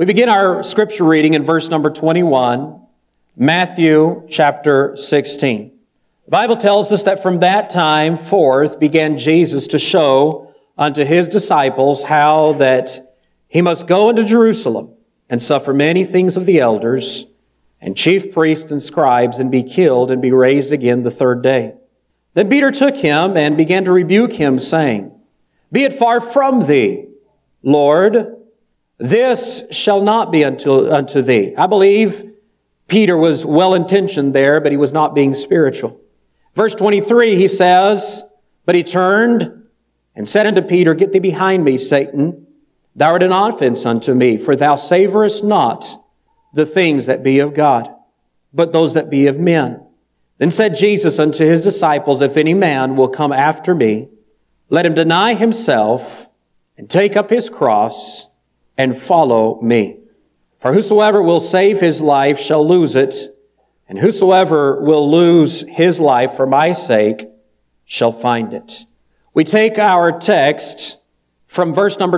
We begin our scripture reading in verse number 21, Matthew chapter 16. The Bible tells us that from that time forth began Jesus to show unto his disciples how that he must go into Jerusalem and suffer many things of the elders and chief priests and scribes, and be killed and be raised again the third day. Then Peter took him and began to rebuke him, saying, Be it far from thee, Lord, this shall not be unto thee. I believe Peter was well-intentioned there, but he was not being spiritual. Verse 23, he says, But he turned and said unto Peter, Get thee behind me, Satan. Thou art an offense unto me, for thou savorest not the things that be of God, but those that be of men. Then said Jesus unto his disciples, If any man will come after me, let him deny himself and take up his cross and follow me. For whosoever will save his life shall lose it, and whosoever will lose his life for my sake shall find it. We take our text from verse number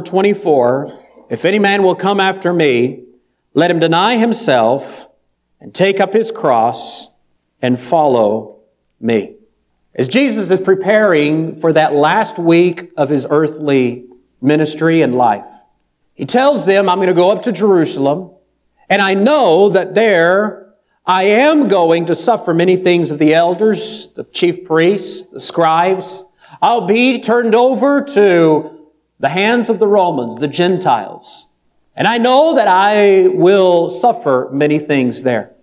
24. If any man will come after me, let him deny himself and take up his cross and follow me. As Jesus is preparing for that last week of his earthly ministry and life, he tells them, I'm going to go up to Jerusalem, and I know that there I am going to suffer many things of the elders, the chief priests, the scribes. I'll be turned over to the hands of the Romans, the Gentiles. And I know that I will suffer many things there.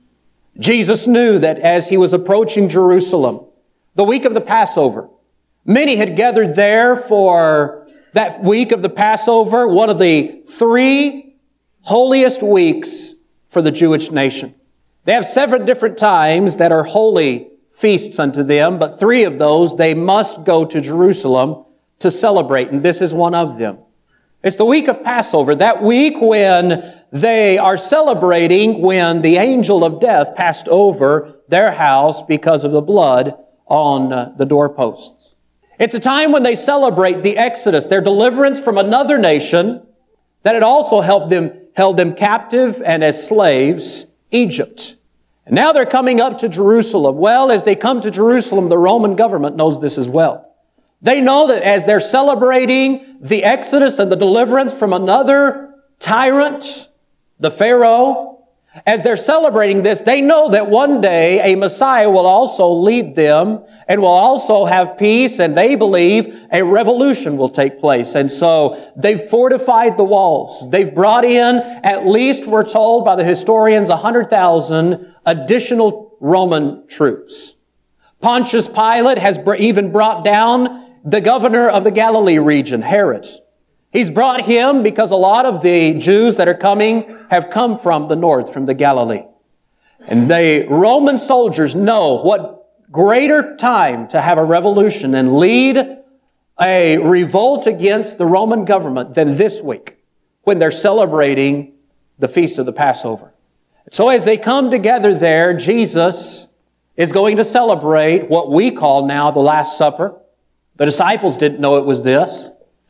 Jesus knew that as he was approaching Jerusalem, the week of the Passover, many had gathered there for that week of the Passover, one of the three holiest weeks for the Jewish nation. They have 7 different times that are holy feasts unto them, but 3 of those they must go to Jerusalem to celebrate, and this is one of them. It's the week of Passover, that week when they are celebrating when the angel of death passed over their house because of the blood on the doorposts. It's a time when they celebrate the Exodus, their deliverance from another nation that had also held them captive and as slaves, Egypt. And now they're coming up to Jerusalem. Well, as they come to Jerusalem, the Roman government knows this as well. They know that as they're celebrating the Exodus and the deliverance from another tyrant, the Pharaoh, as they're celebrating this, they know that one day a Messiah will also lead them and will also have peace, and they believe a revolution will take place. And so they've fortified the walls. They've brought in, at least we're told by the historians, 100,000 additional Roman troops. Pontius Pilate has even brought down the governor of the Galilee region, Herod. He's brought him because a lot of the Jews that are coming have come from the north, from the Galilee. And the Roman soldiers know what greater time to have a revolution and lead a revolt against the Roman government than this week, when they're celebrating the feast of the Passover. So as they come together there, Jesus is going to celebrate what we call now the Last Supper. The disciples didn't know it was this.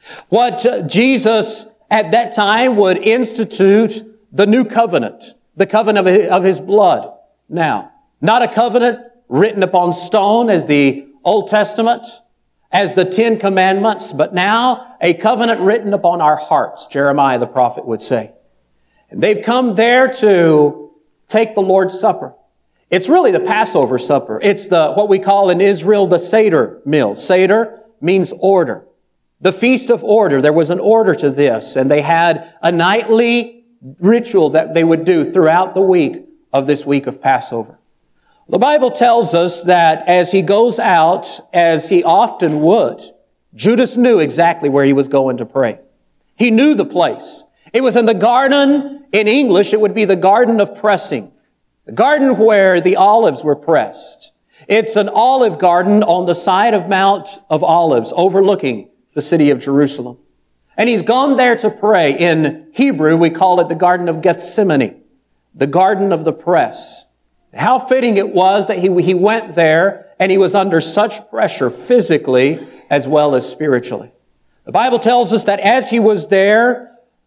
What Jesus at that time would institute the new covenant, the covenant of his blood. Now, not a covenant written upon stone as the Old Testament, as the 10 Commandments, but now a covenant written upon our hearts, Jeremiah the prophet would say. And they've come there to take the Lord's Supper. It's really the Passover supper. It's what we call in Israel the Seder meal. Seder means order. The Feast of Order. There was an order to this, and they had a nightly ritual that they would do throughout the week of this week of Passover. The Bible tells us that as he goes out, as he often would, Judas knew exactly where he was going to pray. He knew the place. It was in the garden. In English, it would be the Garden of Pressing. The garden where the olives were pressed. It's an olive garden on the side of Mount of Olives, overlooking the city of Jerusalem. And he's gone there to pray. In Hebrew, we call it the Garden of Gethsemane, the Garden of the Press. How fitting it was that he went there and he was under such pressure physically as well as spiritually. The Bible tells us that as he was there,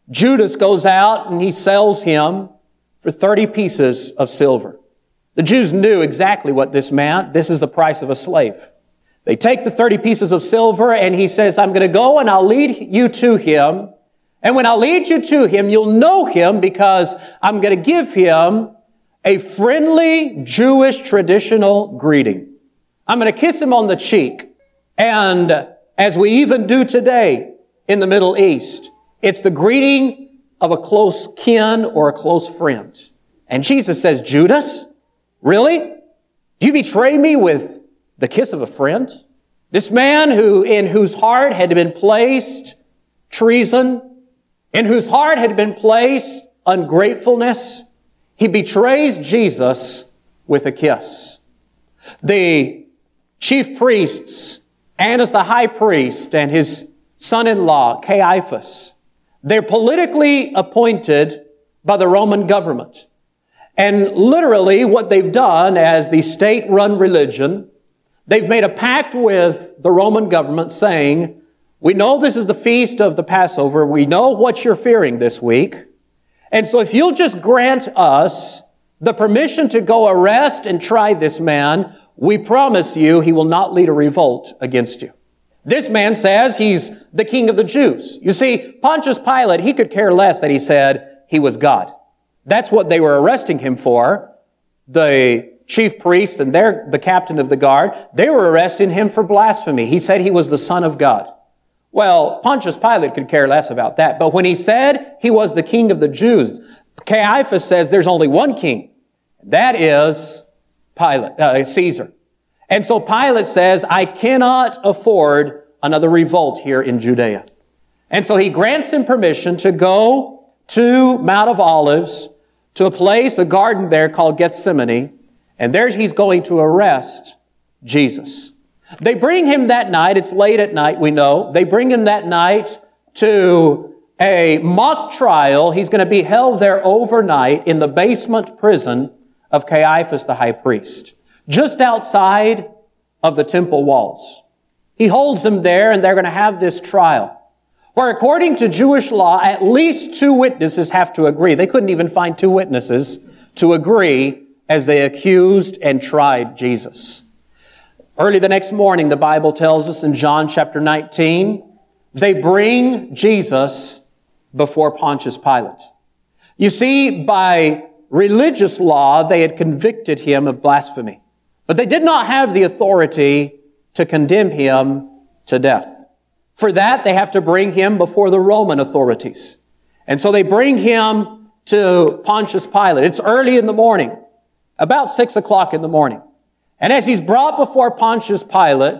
Judas goes out and he sells him for 30 pieces of silver. The Jews knew exactly what this meant. This is the price of a slave. They take the 30 pieces of silver and he says, I'm going to go and I'll lead you to him. And when I lead you to him, you'll know him because I'm going to give him a friendly Jewish traditional greeting. I'm going to kiss him on the cheek. And as we even do today in the Middle East, it's the greeting of a close kin or a close friend. And Jesus says, Judas, really? Do you betray me with the kiss of a friend? This man in whose heart had been placed treason, in whose heart had been placed ungratefulness, he betrays Jesus with a kiss. The chief priests, Annas the high priest and his son-in-law, Caiaphas, they're politically appointed by the Roman government. And literally what they've done as the state-run religion, they've made a pact with the Roman government saying, we know this is the feast of the Passover. We know what you're fearing this week. And so if you'll just grant us the permission to go arrest and try this man, we promise you he will not lead a revolt against you. This man says he's the king of the Jews. You see, Pontius Pilate, he could care less that he said he was God. That's what they were arresting him for. The chief priests and the captain of the guard, they were arresting him for blasphemy. He said he was the Son of God. Well, Pontius Pilate could care less about that. But when he said he was the king of the Jews, Caiaphas says there's only one king. That is Caesar. And so Pilate says, I cannot afford another revolt here in Judea. And so he grants him permission to go to Mount of Olives, to a place, a garden there called Gethsemane, and there he's going to arrest Jesus. They bring him that night, it's late at night, we know. They bring him that night to a mock trial. He's going to be held there overnight in the basement prison of Caiaphas the high priest, just outside of the temple walls. He holds him there and they're going to have this trial where, according to Jewish law, at least 2 witnesses have to agree. They couldn't even find 2 witnesses to agree as they accused and tried Jesus. Early the next morning, the Bible tells us in John chapter 19, they bring Jesus before Pontius Pilate. You see, by religious law, they had convicted him of blasphemy. But they did not have the authority to condemn him to death. For that, they have to bring him before the Roman authorities. And so they bring him to Pontius Pilate. It's early in the morning, about 6 o'clock in the morning. And as he's brought before Pontius Pilate,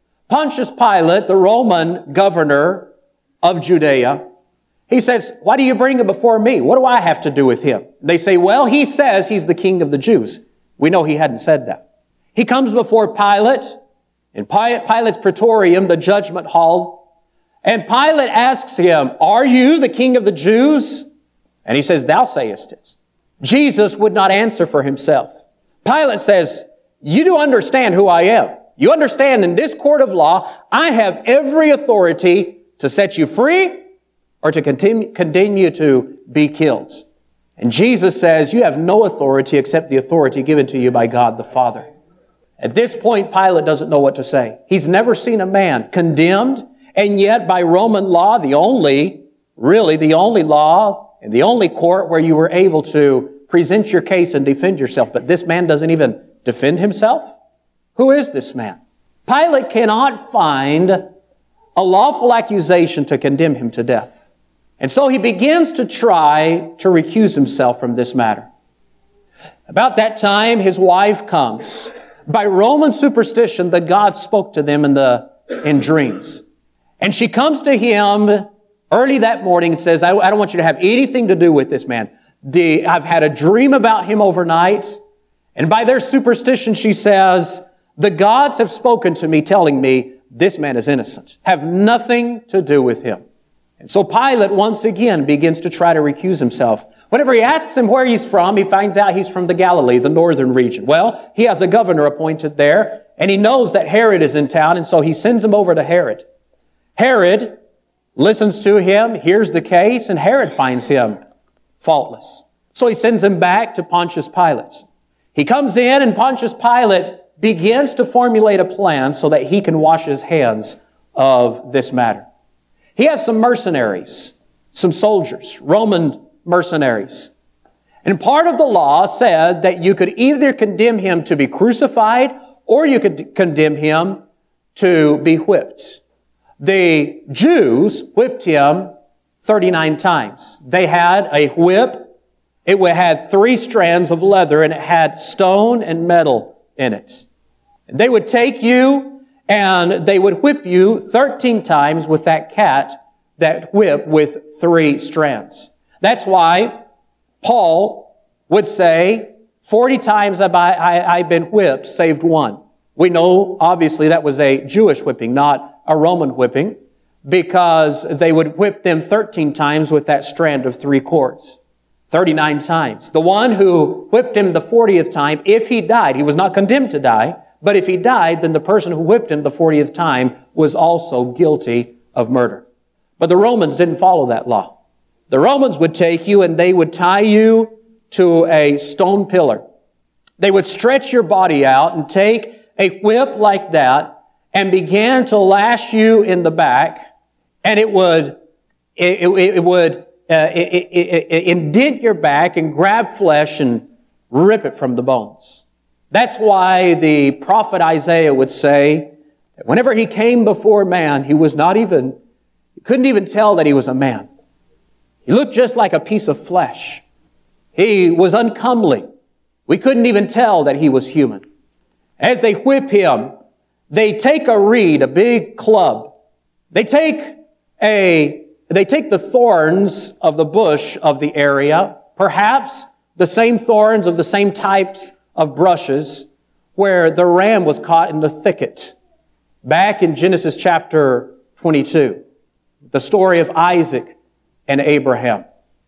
the Roman governor of Judea, he says, why do you bring him before me? What do I have to do with him? They say, well, he says he's the king of the Jews. We know he hadn't said that. He comes before Pilate, in Pilate's praetorium, the judgment hall, and Pilate asks him, are you the king of the Jews? And he says, thou sayest it. Jesus would not answer for himself. Pilate says, you do understand who I am. You understand in this court of law, I have every authority to set you free or to condemn you to be killed. And Jesus says, you have no authority except the authority given to you by God the Father. At this point, Pilate doesn't know what to say. He's never seen a man condemned, and yet by Roman law, the only law and the only court where you were able to present your case and defend yourself. But this man doesn't even defend himself? Who is this man? Pilate cannot find a lawful accusation to condemn him to death. And so he begins to try to recuse himself from this matter. About that time, his wife comes. By Roman superstition, the gods spoke to them in dreams. And she comes to him early that morning and says, I don't want you to have anything to do with this man. I've had a dream about him overnight. And by their superstition, she says, the gods have spoken to me telling me this man is innocent. Have nothing to do with him. And so Pilate once again begins to try to recuse himself. Whenever he asks him where he's from, he finds out he's from the Galilee, the northern region. Well, he has a governor appointed there, and he knows that Herod is in town, and so he sends him over to Herod. Herod listens to him, hears the case, and Herod finds him faultless. So he sends him back to Pontius Pilate. He comes in, and Pontius Pilate begins to formulate a plan so that he can wash his hands of this matter. He has some mercenaries, some soldiers, Roman mercenaries. And part of the law said that you could either condemn him to be crucified or you could condemn him to be whipped. The Jews whipped him 39 times. They had a whip. It had 3 strands of leather, and it had stone and metal in it. They would take you and they would whip you 13 times with that whip with 3 strands. That's why Paul would say, 40 times I've been whipped, saved 1. We know, obviously, that was a Jewish whipping, not a Roman whipping, because they would whip them 13 times with that strand of 3 cords. 39 times. The one who whipped him the 40th time, if he died, he was not condemned to die, but if he died, then the person who whipped him the 40th time was also guilty of murder. But the Romans didn't follow that law. The Romans would take you and they would tie you to a stone pillar. They would stretch your body out and take a whip like that and began to lash you in the back, and it would indent your back and grab flesh and rip it from the bones. That's why the prophet Isaiah would say that whenever he came before man, he couldn't even tell that he was a man. He looked just like a piece of flesh. He was uncomely. We couldn't even tell that he was human. As they whip him, they take a reed, a big club. They take the thorns of the bush of the area, perhaps the same thorns of the same types of brushes where the ram was caught in the thicket. Back in Genesis chapter 22, the story of Isaac and Abraham.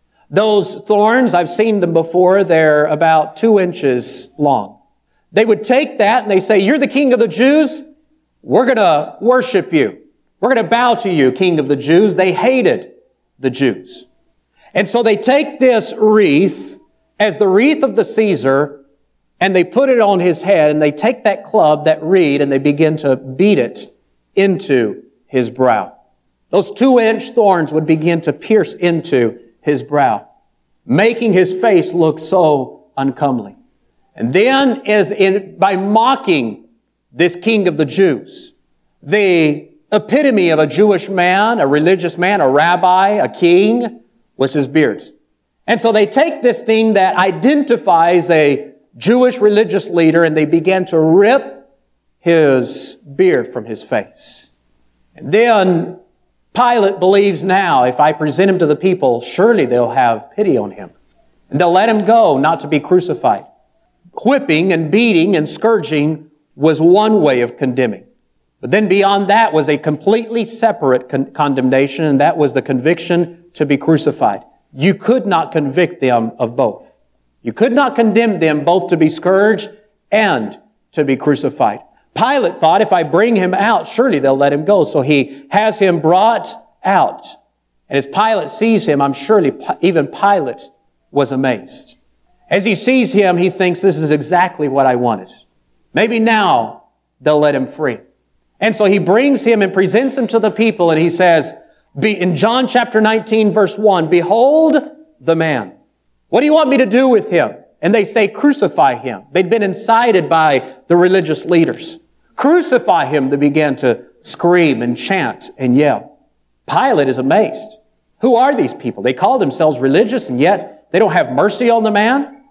Those thorns, I've seen them before, they're about 2 inches long. They would take that and they say, "You're the king of the Jews. We're going to worship you. We're going to bow to you, king of the Jews." They hated the Jews. And so they take this wreath as the wreath of the Caesar, and they put it on his head, and they take that club, that reed, and they begin to beat it into his brow. Those 2-inch thorns would begin to pierce into his brow, making his face look so uncomely. And then, by mocking this king of the Jews, the epitome of a Jewish man, a religious man, a rabbi, a king, was his beard. And so they take this thing that identifies a Jewish religious leader and they began to rip his beard from his face. And then Pilate believes now, if I present him to the people, surely they'll have pity on him. And they'll let him go, not to be crucified. Whipping and beating and scourging was one way of condemning. But then beyond that was a completely separate condemnation, and that was the conviction to be crucified. You could not convict them of both. You could not condemn them both to be scourged and to be crucified. Pilate thought, if I bring him out, surely they'll let him go. So he has him brought out. And as Pilate sees him, I'm surely even Pilate was amazed. As he sees him, he thinks, this is exactly what I wanted. Maybe now they'll let him free. And so he brings him and presents him to the people, and he says, in John chapter 19, verse 1, "Behold the man. What do you want me to do with him?" And they say, "Crucify him." They'd been incited by the religious leaders. "Crucify him," they began to scream and chant and yell. Pilate is amazed. Who are these people? They call themselves religious, and yet they don't have mercy on the man.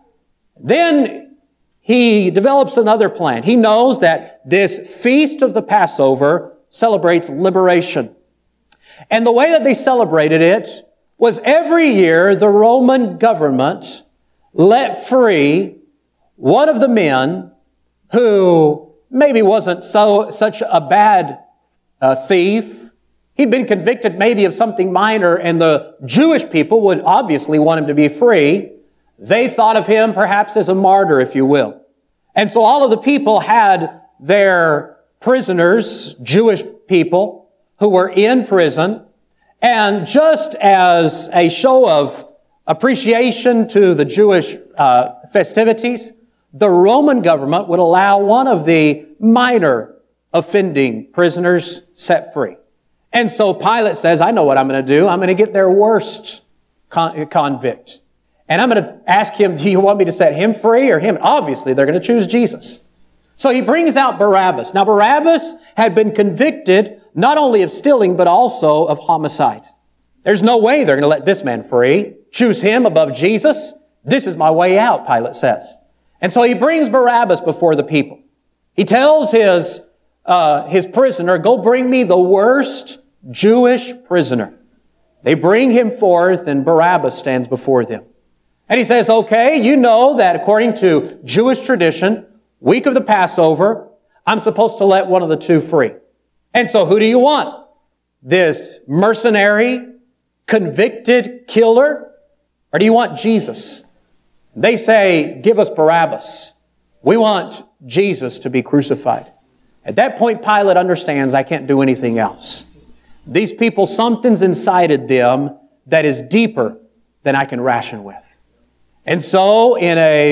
Then he develops another plan. He knows that this feast of the Passover celebrates liberation. And the way that they celebrated it was every year the Roman government let free one of the men who maybe wasn't such a bad thief. He'd been convicted maybe of something minor, and the Jewish people would obviously want him to be free. They thought of him perhaps as a martyr, if you will. And so all of the people had their prisoners, Jewish people, who were in prison, And just as a show of appreciation to the Jewish festivities, the Roman government would allow one of the minor offending prisoners set free. And so Pilate says, I know what I'm going to do. I'm going to get their worst convict. And I'm going to ask him, do you want me to set him free or him? Obviously, they're going to choose Jesus. So he brings out Barabbas. Now, Barabbas had been convicted not only of stealing, but also of homicide. There's no way they're going to let this man free. Choose him above Jesus. This is my way out, Pilate says. And so he brings Barabbas before the people. He tells his prisoner, go bring me the worst Jewish prisoner. They bring him forth, and Barabbas stands before them. And he says, okay, you know that according to Jewish tradition, week of the Passover, I'm supposed to let one of the two free. And so who do you want? This mercenary, convicted killer? Or do you want Jesus? They say, give us Barabbas. We want Jesus to be crucified. At that point, Pilate understands, I can't do anything else. These people, something's incited them that is deeper than I can ration with. And so, in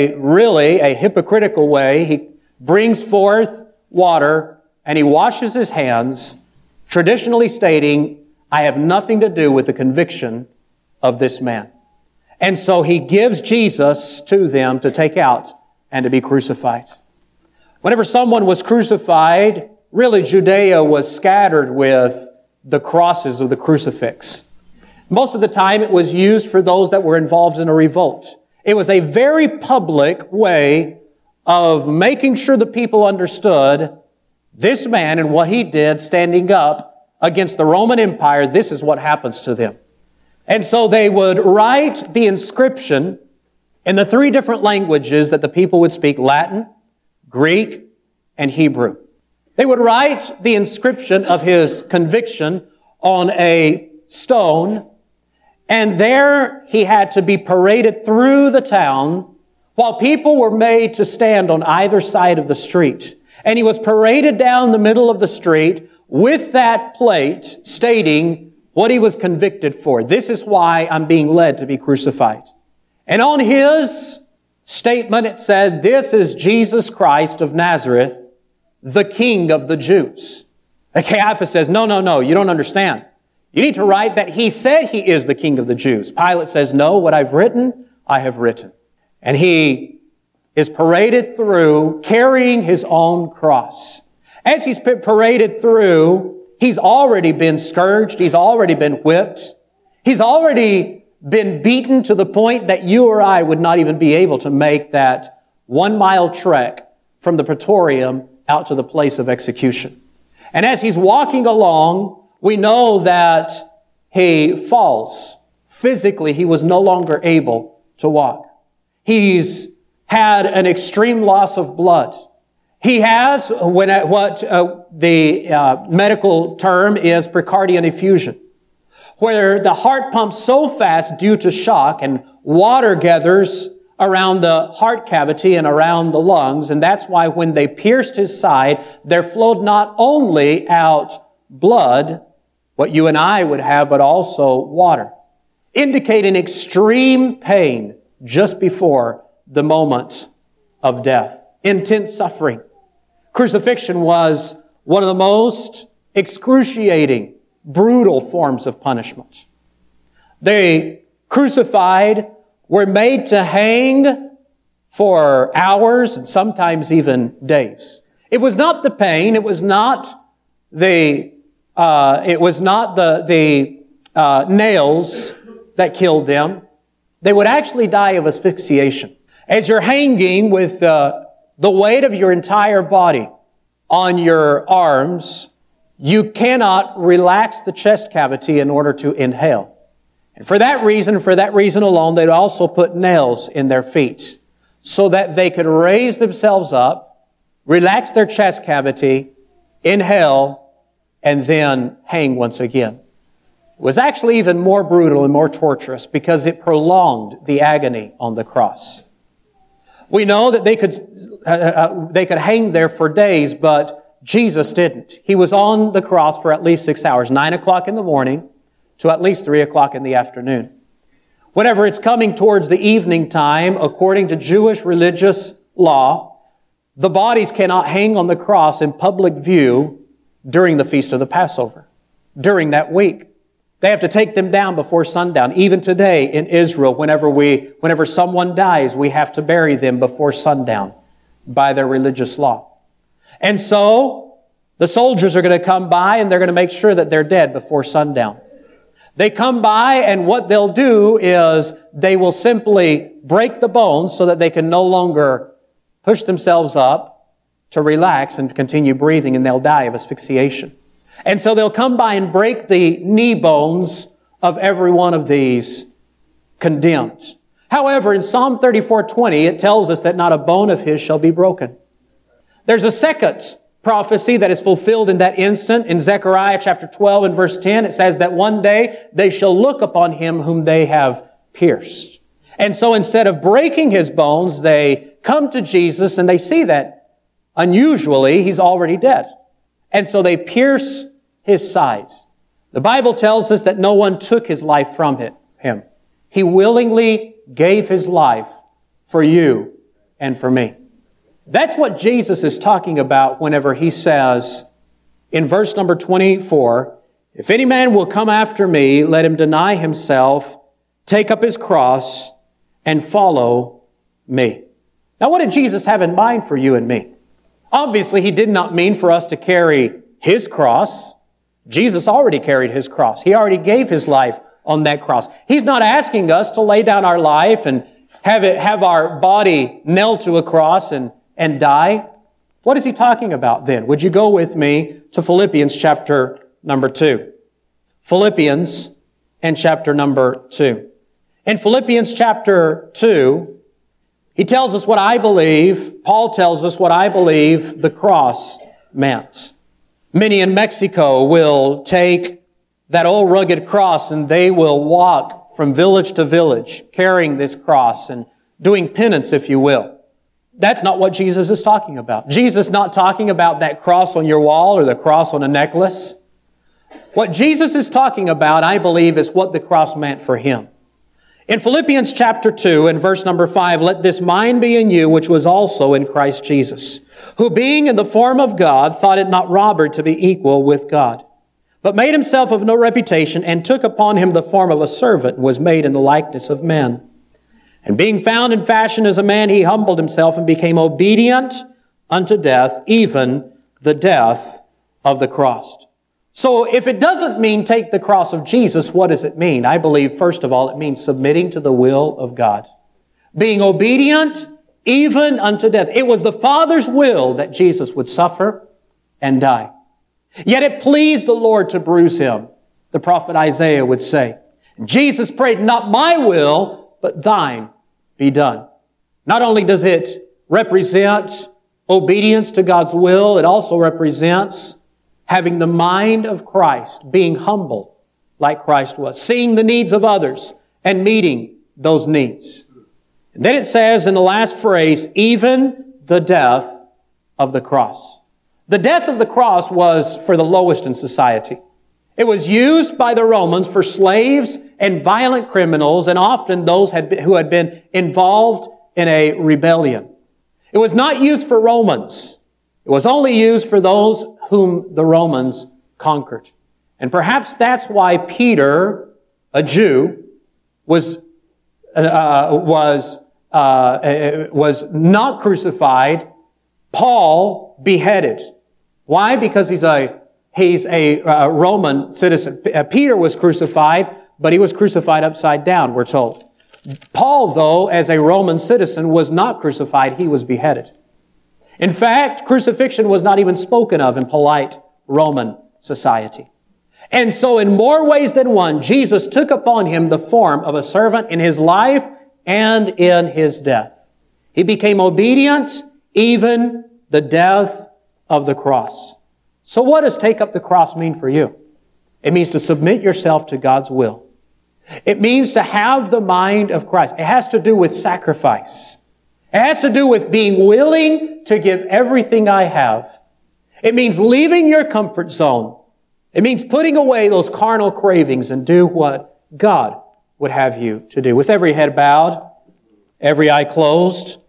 a hypocritical way, he brings forth water and he washes his hands, traditionally stating, I have nothing to do with the conviction of this man. And so he gives Jesus to them to take out and to be crucified. Whenever someone was crucified, really Judea was scattered with the crosses of the crucifix. Most of the time it was used for those that were involved in a revolt. It was a very public way of making sure the people understood this man and what he did standing up against the Roman Empire. This is what happens to them. And so they would write the inscription in the three different languages that the people would speak: Latin, Greek, and Hebrew. They would write the inscription of his conviction on a stone, and there he had to be paraded through the town while people were made to stand on either side of the street. And he was paraded down the middle of the street with that plate stating what he was convicted for. This is why I'm being led to be crucified. And on his statement it said, this is Jesus Christ of Nazareth, the King of the Jews. Caiaphas says, no, you don't understand. You need to write that he said he is the King of the Jews. Pilate says, no, what I've written, I have written. And he is paraded through carrying his own cross. As he's paraded through, he's already been scourged. He's already been whipped. He's already been beaten to the point that you or I would not even be able to make that 1 mile trek from the Praetorium out to the place of execution. And as he's walking along, we know that he falls. Physically, he was no longer able to walk. He's had an extreme loss of blood. He has what the medical term is precardial effusion, where the heart pumps so fast due to shock and water gathers around the heart cavity and around the lungs. And that's why when they pierced his side, there flowed not only out blood, what you and I would have, but also water, indicating extreme pain just before the moment of death. Intense suffering. Crucifixion was one of the most excruciating, brutal forms of punishment. They crucified were made to hang for hours and sometimes even days. It was not the pain. It was not the nails that killed them. They would actually die of asphyxiation. As you're hanging with the weight of your entire body on your arms, you cannot relax the chest cavity in order to inhale. And for that reason alone, they'd also put nails in their feet so that they could raise themselves up, relax their chest cavity, inhale, and then hang once again. It was actually even more brutal and more torturous because it prolonged the agony on the cross. We know that they could hang there for days, but Jesus didn't. He was on the cross for at least 6 hours, 9 o'clock in the morning, to at least 3 o'clock in the afternoon. Whenever it's coming towards the evening time, according to Jewish religious law, the bodies cannot hang on the cross in public view during the Feast of the Passover, during that week. They have to take them down before sundown. Even today in Israel, whenever someone dies, we have to bury them before sundown by their religious law. And so, the soldiers are going to come by and they're going to make sure that they're dead before sundown. They come by and what they'll do is they will simply break the bones so that they can no longer push themselves up to relax and continue breathing, and they'll die of asphyxiation. And so they'll come by and break the knee bones of every one of these condemned. However, in Psalm 34:20, it tells us that not a bone of his shall be broken. There's a second prophecy that is fulfilled in that instant. In Zechariah chapter 12 and verse 10, it says that one day they shall look upon him whom they have pierced. And so instead of breaking his bones, they come to Jesus and they see that unusually he's already dead. And so they pierce his side. The Bible tells us that no one took his life from him. He willingly gave his life for you and for me. That's what Jesus is talking about whenever he says in verse number 24, if any man will come after me, let him deny himself, take up his cross, and follow me. Now, what did Jesus have in mind for you and me? Obviously, he did not mean for us to carry his cross. Jesus already carried his cross. He already gave his life on that cross. He's not asking us to lay down our life and have our body nailed to a cross and die. What is he talking about then? Would you go with me to Philippians chapter number 2? Philippians and chapter number 2. In Philippians chapter 2, he tells us what I believe, Paul tells us what I believe the cross meant. Many in Mexico will take that old rugged cross and they will walk from village to village carrying this cross and doing penance, if you will. That's not what Jesus is talking about. Jesus is not talking about that cross on your wall or the cross on a necklace. What Jesus is talking about, I believe, is what the cross meant for him. In Philippians chapter 2 and verse number 5, let this mind be in you, which was also in Christ Jesus, who being in the form of God, thought it not robbery to be equal with God, but made himself of no reputation, and took upon him the form of a servant, and was made in the likeness of men. And being found in fashion as a man, he humbled himself and became obedient unto death, even the death of the cross. So if it doesn't mean take the cross of Jesus, what does it mean? I believe, first of all, it means submitting to the will of God. Being obedient even unto death. It was the Father's will that Jesus would suffer and die. Yet it pleased the Lord to bruise him, the prophet Isaiah would say. Jesus prayed, not my will, but thine be done. Not only does it represent obedience to God's will, it also represents having the mind of Christ, being humble like Christ was, seeing the needs of others and meeting those needs. And then it says in the last phrase, even the death of the cross. The death of the cross was for the lowest in society. It was used by the Romans for slaves and violent criminals, and often those who had been involved in a rebellion. It was not used for Romans. It was only used for those whom the Romans conquered. And perhaps that's why Peter, a Jew, was not crucified. Paul beheaded. Why? Because he's a Roman citizen. Peter was crucified, but he was crucified upside down, we're told. Paul, though, as a Roman citizen, was not crucified. He was beheaded. In fact, crucifixion was not even spoken of in polite Roman society. And so in more ways than one, Jesus took upon him the form of a servant in his life and in his death. He became obedient, even the death of the cross. So what does take up the cross mean for you? It means to submit yourself to God's will. It means to have the mind of Christ. It has to do with sacrifice. It has to do with being willing to give everything I have. It means leaving your comfort zone It means putting away those carnal cravings and do what God would have you to do. With every head bowed, every eye closed,